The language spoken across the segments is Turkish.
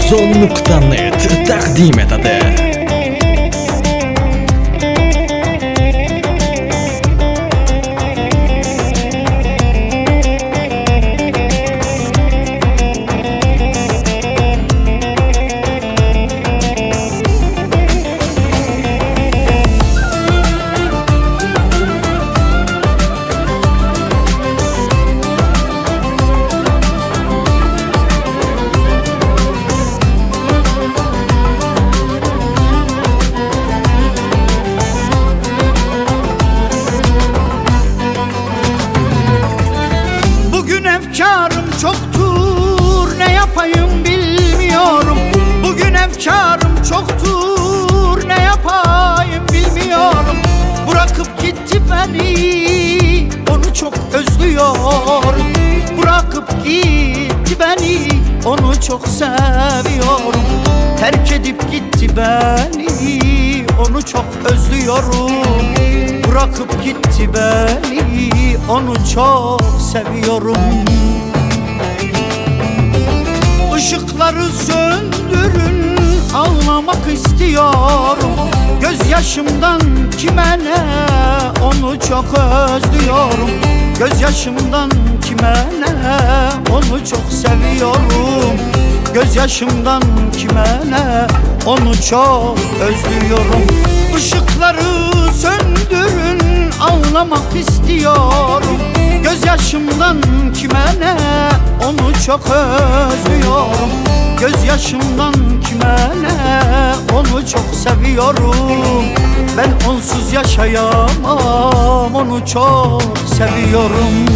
Ozon.net taqdim etadi. Efkarım çoktur, ne yapayım bilmiyorum. Bugün efkarım çoktur, ne yapayım bilmiyorum. Bırakıp gitti beni, onu çok özlüyorum. Bırakıp gitti beni, onu çok seviyorum. Terk edip gitti beni, onu çok özlüyorum. Bırakıp gitti beni, onu çok seviyorum. Işıkları söndürün, ağlamak istiyorum. Gözyaşımdan kime ne, onu çok özlüyorum. Gözyaşımdan kime ne, onu çok seviyorum. Gözyaşımdan kime ne, onu çok özlüyorum. Işıkları söndürün, ağlamak istiyorum. Gözyaşımdan kime ne, onu çok özlüyorum. Gözyaşımdan kime ne, onu çok seviyorum. Ben onsuz yaşayamam, onu çok seviyorum.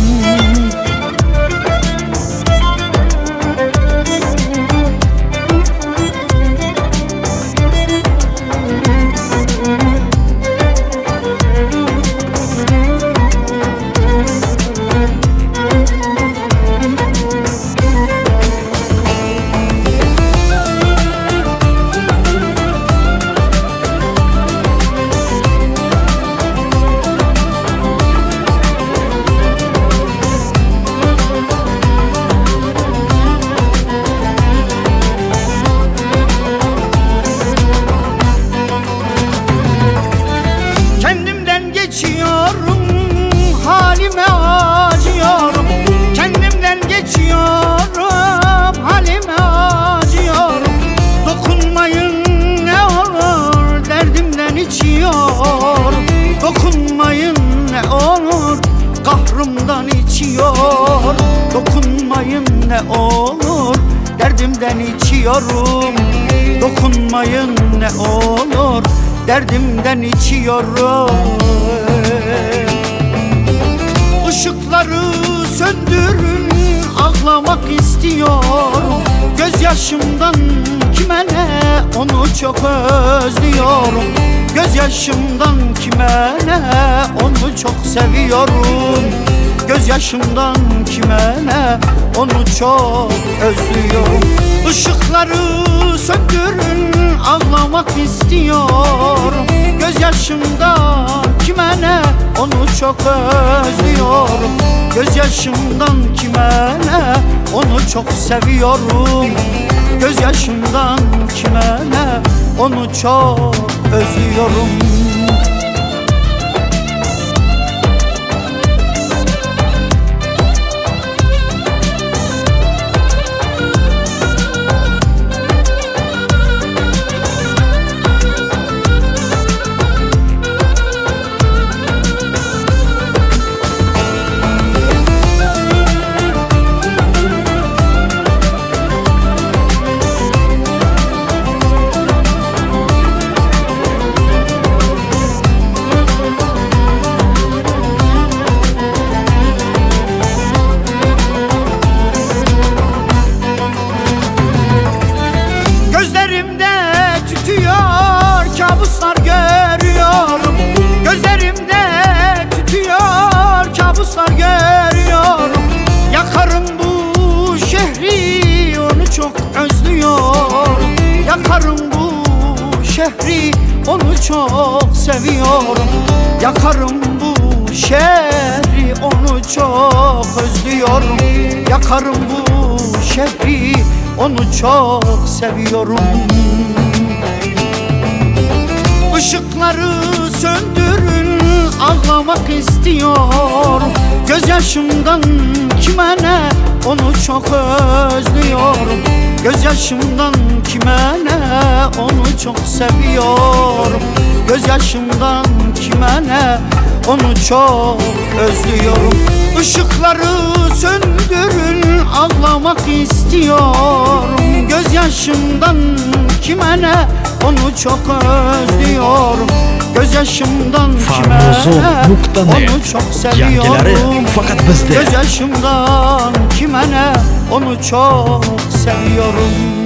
Halime acıyorum, kendimden geçiyorum. Halime acıyorum. Dokunmayın ne olur, derdimden içiyorum. Dokunmayın ne olur, kahrımdan içiyor. Dokunmayın ne olur, derdimden içiyorum. Dokunmayın ne olur, derdimden içiyorum. Işıkları söndürün, ağlamak istiyorum. Gözyaşımdan kime ne, onu çok özlüyorum. Gözyaşımdan kime ne, onu çok seviyorum. Gözyaşımdan kime ne, onu çok özlüyorum. Işıkları söndürün, ağlamak istiyorum. Gözyaşımdan kime ne, onu çok özlüyorum. Gözyaşımdan kime ne, onu çok seviyorum. Gözyaşımdan kime ne, onu çok özlüyorum. Gözlerimde tütüyor, kabuslar görüyorum. Gözlerimde tütüyor, kabuslar görüyorum. Yakarım bu şehri, onu çok özlüyorum. Yakarım bu şehri, onu çok seviyorum. Yakarım bu şehri, onu çok özlüyorum. Yakarım bu şehri, onu çok seviyorum. Işıkları söndürün, ağlamak istiyorum. Gözyaşımdan kime ne, onu çok özlüyorum. Gözyaşımdan kime ne, onu çok seviyorum. Gözyaşımdan kime ne, onu çok özlüyorum. Işıkları söndürün, ağlamak istiyorum. Gözyaşımdan kime ne, onu çok özlüyorum. Gözyaşımdan kime ne, onu çok seviyorum. Fakat bizde. Gözyaşımdan kime ne, onu çok seviyorum.